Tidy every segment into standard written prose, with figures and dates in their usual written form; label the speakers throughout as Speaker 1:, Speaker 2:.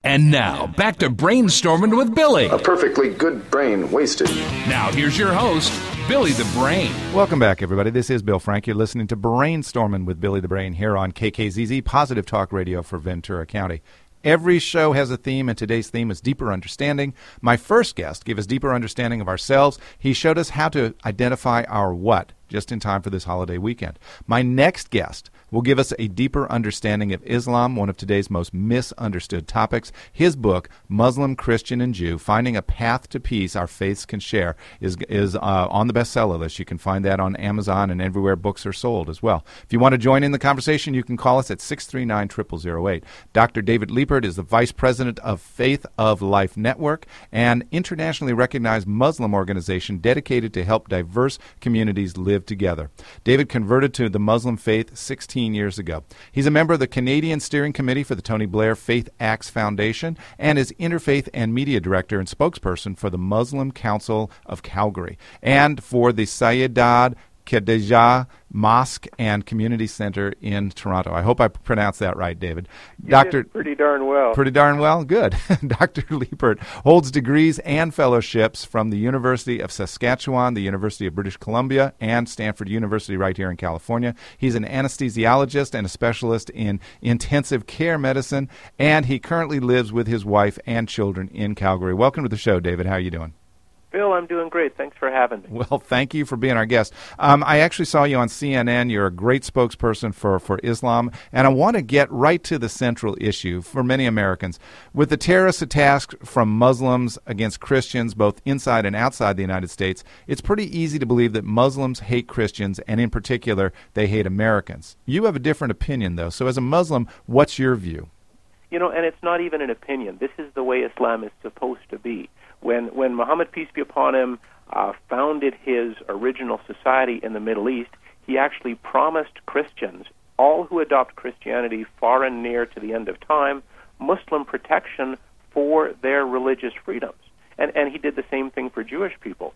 Speaker 1: And now, back to Brainstorming with Billy.
Speaker 2: A perfectly good brain wasted.
Speaker 1: Now, here's your host, Billy the Brain.
Speaker 3: Welcome back, everybody. This is Bill Frank. You're listening to Brainstorming with Billy the Brain here on KKZZ, Positive Talk Radio for Ventura County. Every show has a theme, and today's theme is Deeper Understanding. My first guest gave us deeper understanding of ourselves. He showed us how to identify our what, just in time for this holiday weekend. My next guest will give us a deeper understanding of Islam, one of today's most misunderstood topics. His book, Muslim, Christian, and Jew, Finding a Path to Peace Our Faiths Can Share, is on the bestseller list. You can find that on Amazon and everywhere books are sold as well. If you want to join in the conversation, you can call us at 639-0008. Dr. David Liepert is the Vice President of Faith of Life Network, an internationally recognized Muslim organization dedicated to help diverse communities live together. David converted to the Muslim faith 16 years ago. He's a member of the Canadian Steering Committee for the Tony Blair Faith Acts Foundation and is Interfaith and Media Director and spokesperson for the Muslim Council of Calgary and for the Sayyidat Khadijah Mosque and Community Center in Toronto. I hope I pronounced that right, David.
Speaker 4: You did pretty darn well.
Speaker 3: Pretty darn well? Good. Dr. Liepert holds degrees and fellowships from the University of Saskatchewan, the University of British Columbia, and Stanford University right here in California. He's an anesthesiologist and a specialist in intensive care medicine, and he currently lives with his wife and children in Calgary. Welcome to the show, David. How are you doing?
Speaker 4: Bill, I'm doing great. Thanks for having me.
Speaker 3: Well, thank you for being our guest. I actually saw you on CNN. You're a great spokesperson for Islam, and I want to get right to the central issue for many Americans. With the terrorist attacks from Muslims against Christians, both inside and outside the United States, it's pretty easy to believe that Muslims hate Christians, and in particular, they hate Americans. You have a different opinion, though. So as a Muslim, what's your view?
Speaker 4: You know, and it's not even an opinion. This is the way Islam is supposed to be. When Muhammad, peace be upon him, founded his original society in the Middle East, he actually promised Christians, all who adopt Christianity far and near to the end of time, Muslim protection for their religious freedoms. And he did the same thing for Jewish people.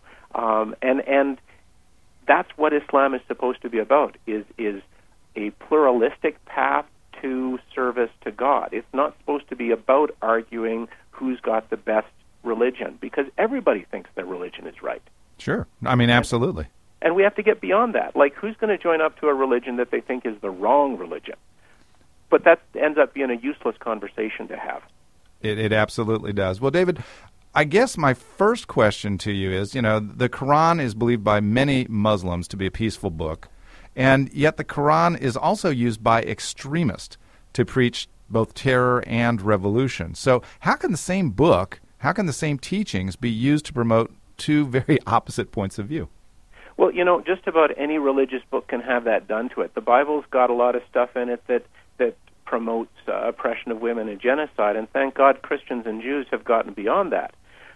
Speaker 4: And that's what Islam is supposed to be about, is a pluralistic path to service to God. It's not supposed to be about arguing who's got the best religion, because everybody thinks their religion is right.
Speaker 3: Sure. I mean, absolutely.
Speaker 4: And we have to get beyond that. Like, who's going to join up to a religion that they think is the wrong religion? But that ends up being a useless conversation to have.
Speaker 3: It absolutely does. Well, David, I guess my first question to you is, the Quran is believed by many Muslims to be a peaceful book, and yet the Quran is also used by extremists to preach both terror and revolution. So how can the same book, how can the same teachings be used to promote two very opposite points of view?
Speaker 4: Well, just about any religious book can have that done to it. The Bible's got a lot of stuff in it that promotes oppression of women and genocide, and thank God Christians and Jews have gotten beyond that.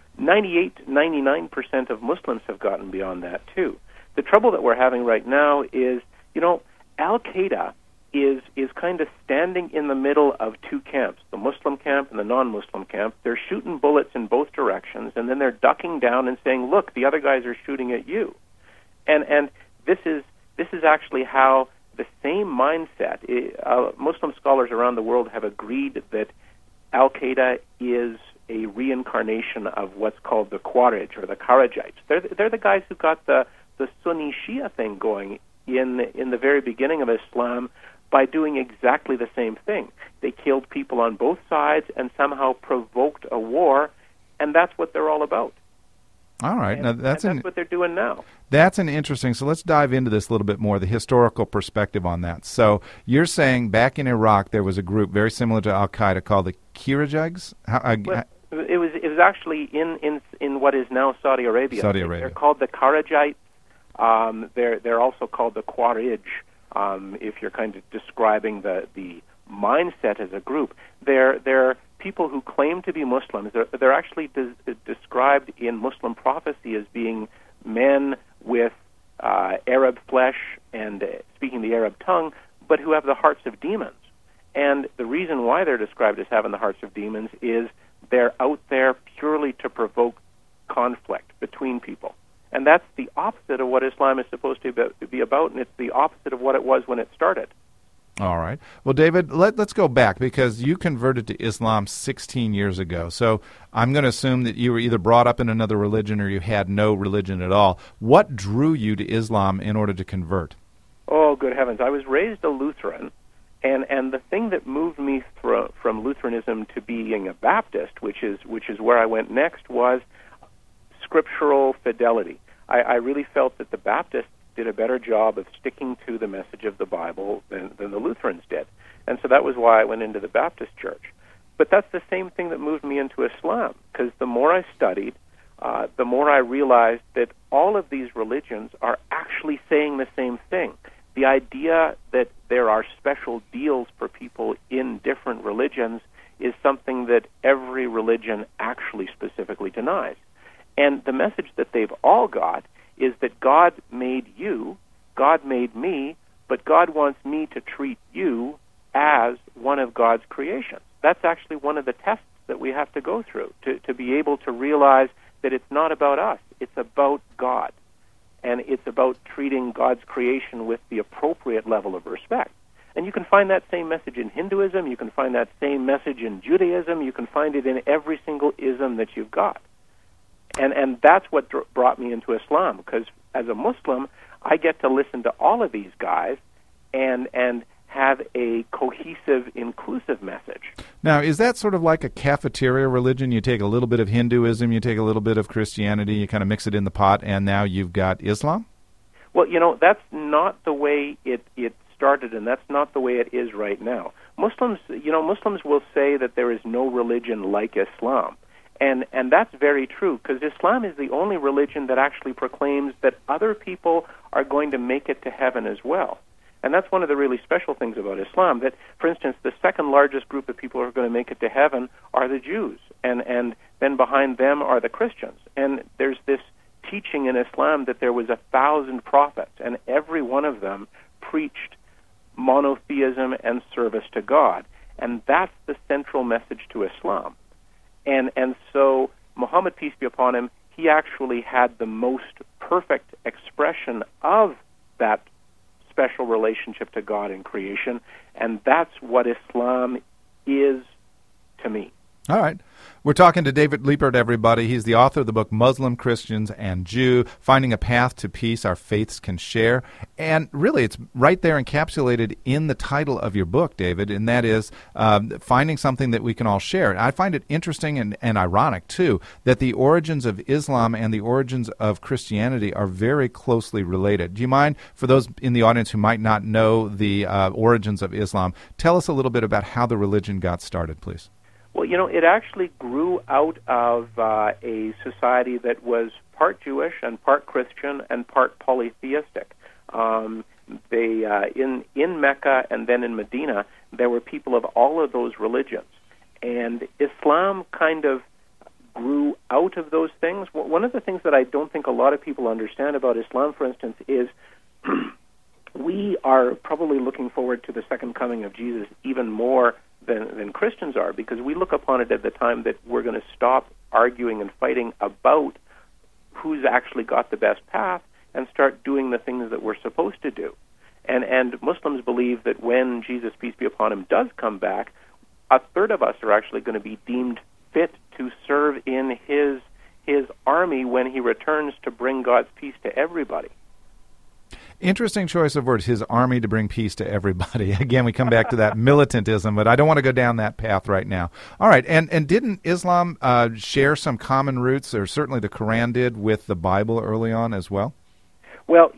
Speaker 4: 99% of Muslims have gotten beyond that, too. The trouble that we're having right now is, Al-Qaeda is kind of standing in the middle of two camps, the Muslim camp and the non-Muslim camp. They're shooting bullets in both directions, and then they're ducking down and saying, look, the other guys are shooting at you. And this is actually how the same mindset, Muslim scholars around the world have agreed that Al-Qaeda is a reincarnation of what's called the Khawarij or the Kharijites. They're the guys who got the Sunni Shia thing going in the very beginning of Islam by doing exactly the same thing. They killed people on both sides and somehow provoked a war, and that's what they're all about.
Speaker 3: All right.
Speaker 4: And that's what they're doing now.
Speaker 3: That's an interesting, so let's dive into this a little bit more, the historical perspective on that. So you're saying back in Iraq there was a group very similar to Al-Qaeda called the Kharijites?
Speaker 4: It was actually in what is now Saudi Arabia. They're called the Kharijites. They're also called the Khawarij, if you're kind of describing the mindset as a group. They're people who claim to be Muslims. They're actually described in Muslim prophecy as being men with Arab flesh and speaking the Arab tongue, but who have the hearts of demons. And the reason why they're described as having the hearts of demons is they're out there purely to provoke conflict between people. And that's the opposite of what Islam is supposed to be about, and it's the opposite of what it was when it started.
Speaker 3: All right. Well, David, let's go back, because you converted to Islam 16 years ago. So I'm going to assume that you were either brought up in another religion or you had no religion at all. What drew you to Islam in order to convert?
Speaker 4: Oh, good heavens. I was raised a Lutheran, and the thing that moved me from Lutheranism to being a Baptist, which is where I went next, was scriptural fidelity. I really felt that the Baptists did a better job of sticking to the message of the Bible than the Lutherans did. And so that was why I went into the Baptist church. But that's the same thing that moved me into Islam, because the more I studied, the more I realized that all of these religions are actually saying the same thing. The idea that there are special deals for people in different religions is something that every religion actually specifically denies. And the message that they've all got is that God made you, God made me, but God wants me to treat you as one of God's creations. That's actually one of the tests that we have to go through to be able to realize that it's not about us, it's about God. And it's about treating God's creation with the appropriate level of respect. And you can find that same message in Hinduism, you can find that same message in Judaism, you can find it in every single ism that you've got. And that's what brought me into Islam, because as a Muslim, I get to listen to all of these guys and have a cohesive, inclusive message.
Speaker 3: Now, is that sort of like a cafeteria religion? You take a little bit of Hinduism, you take a little bit of Christianity, you kind of mix it in the pot, and now you've got Islam?
Speaker 4: Well, that's not the way it started, and that's not the way it is right now. Muslims will say that there is no religion like Islam. And that's very true, because Islam is the only religion that actually proclaims that other people are going to make it to heaven as well. And that's one of the really special things about Islam, that, for instance, the second largest group of people who are going to make it to heaven are the Jews, and then behind them are the Christians. And there's this teaching in Islam that there was 1,000 prophets, and every one of them preached monotheism and service to God. And that's the central message to Islam. And so Muhammad, peace be upon him, he actually had the most perfect expression of that special relationship to God in creation, and that's what Islam is to me.
Speaker 3: All right. We're talking to David Liepert, everybody. He's the author of the book Muslim, Christians, and Jew, Finding a Path to Peace Our Faiths Can Share. And really, it's right there encapsulated in the title of your book, David, and that is finding something that we can all share. And I find it interesting and ironic, too, that the origins of Islam and the origins of Christianity are very closely related. Do you mind, for those in the audience who might not know the origins of Islam, tell us a little bit about how the religion got started, please?
Speaker 4: Well, it actually grew out of a society that was part Jewish and part Christian and part polytheistic. In Mecca and then in Medina, there were people of all of those religions. And Islam kind of grew out of those things. One of the things that I don't think a lot of people understand about Islam, for instance, is we are probably looking forward to the second coming of Jesus even more than Christians are, because we look upon it at the time that we're going to stop arguing and fighting about who's actually got the best path and start doing the things that we're supposed to do. And Muslims believe that when Jesus, peace be upon him, does come back, a third of us are actually going to be deemed fit to serve in his army when he returns to bring God's peace to everybody.
Speaker 3: Interesting choice of words, his army to bring peace to everybody. Again, we come back to that militantism, but I don't want to go down that path right now. All right, and didn't Islam share some common roots, or certainly the Quran did, with the Bible early on as well?
Speaker 4: Well,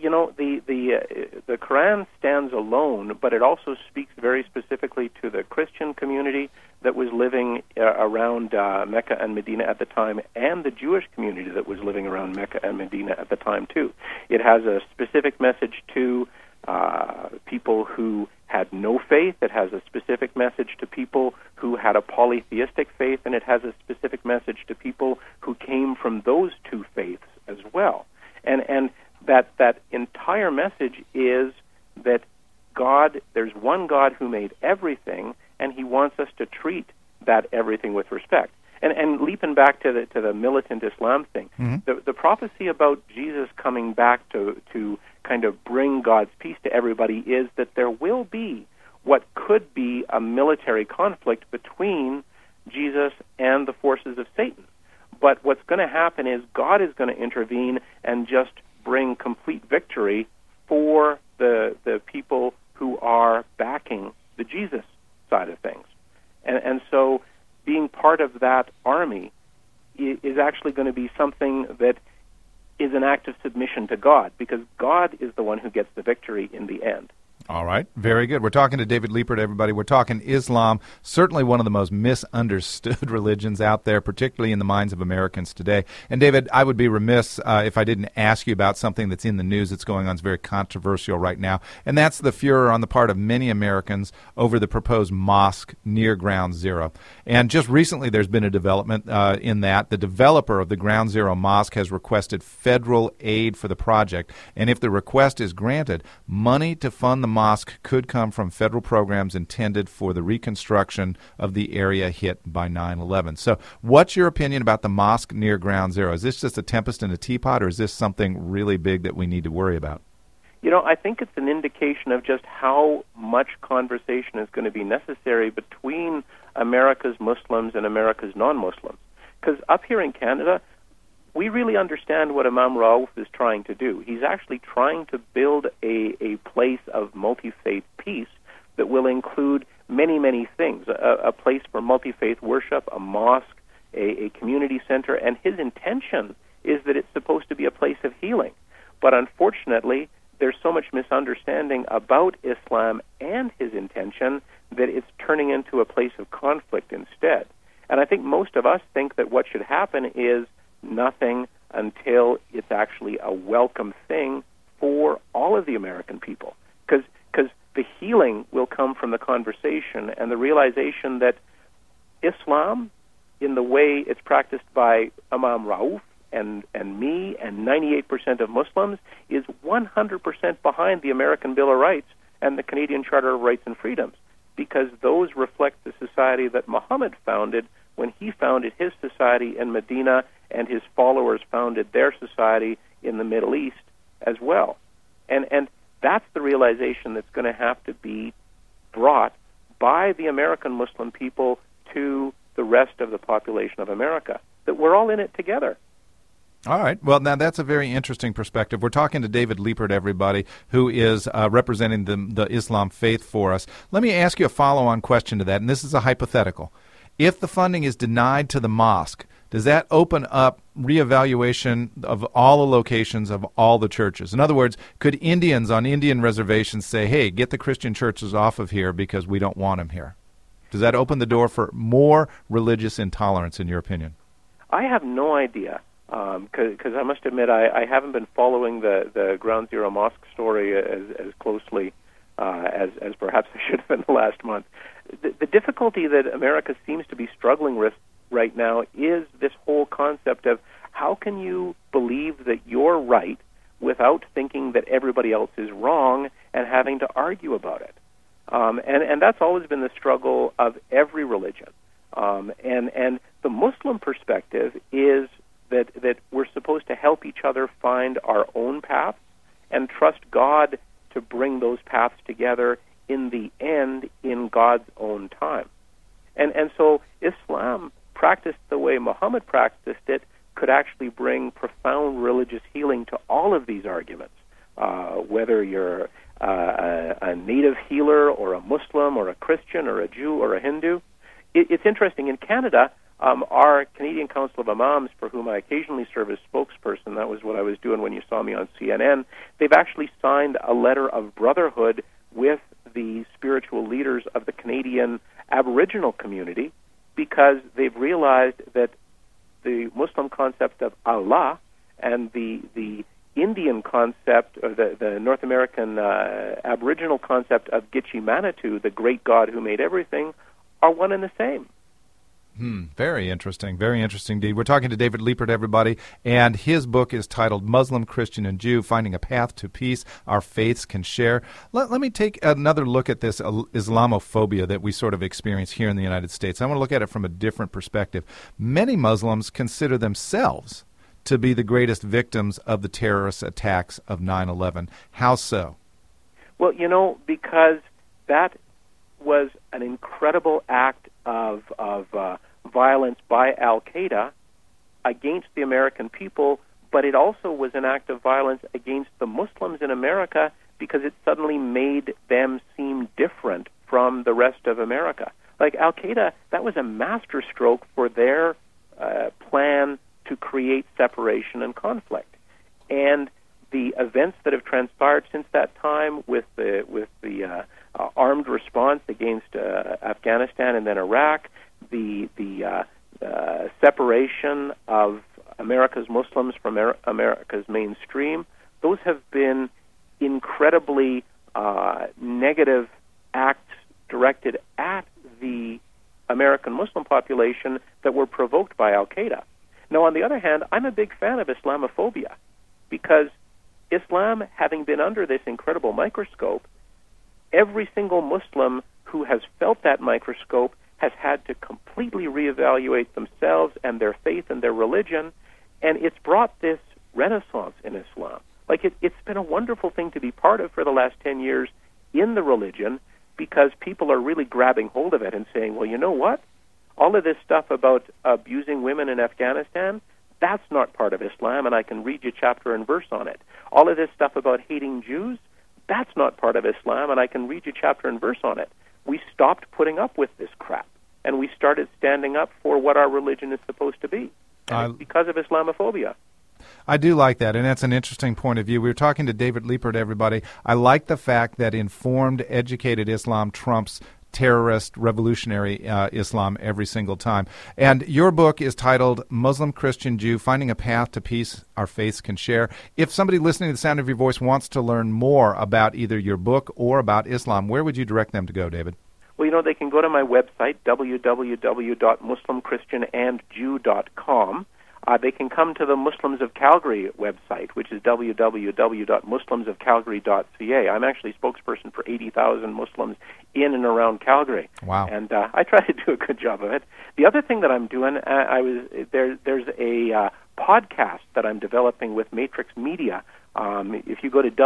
Speaker 4: the Quran stands alone, but it also speaks very specifically to the Christian community that was living around Mecca and Medina at the time, and the Jewish community that was living around Mecca and Medina at the time, too. It has a specific message to people who had no faith. It has a specific message to people who had a polytheistic faith, and it has a specific message to people who came from those two faiths as well. And that entire message is that there's one God who made everything, and he wants us to treat that everything with respect. And leaping back to the militant Islam thing, the prophecy about Jesus coming back to kind of bring God's peace to everybody is that there will be what could be a military conflict between Jesus and the forces of Satan. But what's going to happen is God is going to intervene and just bring complete victory for the people who are backing the Jesus side of things. And so being part of that army is actually going to be something that is an act of submission to God, because God is the one who gets the victory in the end.
Speaker 3: All right. Very good. We're talking to David Liepert, everybody. We're talking Islam, certainly one of the most misunderstood religions out there, particularly in the minds of Americans today. And, David, I would be remiss if I didn't ask you about something that's in the news that's going on. It's very controversial right now, and that's the furor on the part of many Americans over the proposed mosque near Ground Zero. And just recently there's been a development in that. The developer of the Ground Zero Mosque has requested federal aid for the project, and if the request is granted, money to fund the mosque could come from federal programs intended for the reconstruction of the area hit by 9/11. So what's your opinion about the mosque near Ground Zero? Is this just a tempest in a teapot, or is this something really big that we need to worry about?
Speaker 4: You know, I think it's an indication of just how much conversation is going to be necessary between America's Muslims and America's non-Muslims. Because up here in Canada, we really understand what Imam Rauf is trying to do. He's actually trying to build a place of multi-faith peace that will include many, many things, a place for multi-faith worship, a mosque, a community center, and his intention is that it's supposed to be a place of healing. But unfortunately, there's so much misunderstanding about Islam and his intention that it's turning into a place of conflict instead. And I think most of us think that what should happen is nothing until it's actually a welcome thing for all of the American people. Because the healing will come from the conversation and the realization that Islam, in the way it's practiced by Imam Rauf and me and 98% of Muslims, is 100% behind the American Bill of Rights and the Canadian Charter of Rights and Freedoms, because those reflect the society that Muhammad founded when he founded his society in Medina, and his followers founded their society in the Middle East as well. And that's the realization that's going to have to be brought by the American Muslim people to the rest of the population of America, that we're all in it together.
Speaker 3: All right. Well, now that's a very interesting perspective. We're talking to David Liepert, everybody, who is representing the Islam faith for us. Let me ask you a follow-on question to that, and this is a hypothetical. If the funding is denied to the mosque, does that open up reevaluation of all the locations of all the churches? In other words, could Indians on Indian reservations say, hey, get the Christian churches off of here because we don't want them here? Does that open the door for more religious intolerance, in your opinion?
Speaker 4: I have no idea, because I must admit I haven't been following the Ground Zero Mosque story as closely as perhaps I should have in the last month. The difficulty that America seems to be struggling with right now is this whole concept of how can you believe that you're right without thinking that everybody else is wrong and having to argue about it. And that's always been the struggle of every religion. And the Muslim perspective is that we're supposed to help each other find our own paths and trust God to bring those paths together in the end in God's own time. And so Islam, practiced the way Muhammad practiced it, could actually bring profound religious healing to all of these arguments, whether you're a native healer or a Muslim or a Christian or a Jew or a Hindu. It's interesting. In Canada, our Canadian Council of Imams, for whom I occasionally serve as spokesperson, that was what I was doing when you saw me on CNN, they've actually signed a letter of brotherhood with the spiritual leaders of the Canadian Aboriginal community, because they've realized that the Muslim concept of Allah and the Indian concept, or the North American Aboriginal concept of Gitche Manitou, the great God who made everything, are one and the same.
Speaker 3: Very interesting indeed. We're talking to David Liepert, everybody, and his book is titled Muslim, Christian, and Jew, Finding a Path to Peace Our Faiths Can Share. Let me take another look at this Islamophobia that we sort of experience here in the United States. I want to look at it from a different perspective. Many Muslims consider themselves to be the greatest victims of the terrorist attacks of 9/11. How so?
Speaker 4: Well, because that was an incredible act of violence by Al-Qaeda against the American people, but it also was an act of violence against the Muslims in America because it suddenly made them seem different from the rest of America. Like Al-Qaeda, that was a masterstroke for their plan to create separation and conflict. And the events that have transpired since that time with the armed response against Afghanistan and then Iraq, the separation of America's Muslims from America's mainstream, those have been incredibly negative acts directed at the American Muslim population that were provoked by Al-Qaeda. Now, on the other hand, I'm a big fan of Islamophobia because Islam, having been under this incredible microscope, every single Muslim who has felt that microscope has had to completely reevaluate themselves and their faith and their religion, and it's brought this renaissance in Islam. Like, it's been a wonderful thing to be part of for the last 10 years in the religion because people are really grabbing hold of it and saying, well, you know what? All of this stuff about abusing women in Afghanistan, that's not part of Islam, and I can read you chapter and verse on it. All of this stuff about hating Jews, that's not part of Islam, and I can read you chapter and verse on it. We stopped putting up with this crap, and we started standing up for what our religion is supposed to be. And it's because of Islamophobia.
Speaker 3: I do like that, and that's an interesting point of view. We were talking to David Liepert, everybody. I like the fact that informed, educated Islam trumps terrorist, revolutionary Islam every single time. And your book is titled Muslim, Christian, Jew, Finding a Path to Peace Our Faiths Can Share. If somebody listening to the sound of your voice wants to learn more about either your book or about Islam, where would you direct them to go, David?
Speaker 4: Well, they can go to my website, www.muslimchristianandjew.com. They can come to the Muslims of Calgary website, which is www.muslimsofcalgary.ca. I'm actually spokesperson for 80,000 Muslims in and around Calgary.
Speaker 3: Wow.
Speaker 4: And I try to do a good job of it. The other thing that I'm doing, there's a podcast that I'm developing with Matrix Media. If you go to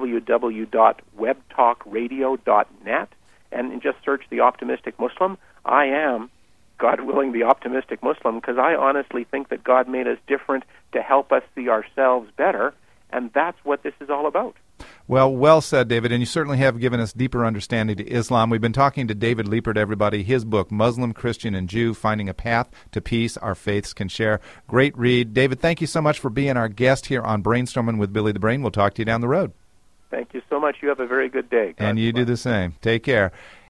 Speaker 4: www.webtalkradio.net and just search The Optimistic Muslim, I am, God willing, the optimistic Muslim, because I honestly think that God made us different to help us see ourselves better, and that's what this is all about.
Speaker 3: Well said, David, and you certainly have given us deeper understanding to Islam. We've been talking to David Liepert, everybody. His book, Muslim, Christian, and Jew, Finding a Path to Peace Our Faiths Can Share. Great read. David, thank you so much for being our guest here on Brainstorming with Billy the Brain. We'll talk to you down the road.
Speaker 4: Thank you so much. You have a very good day.
Speaker 3: And you do the same. Take care.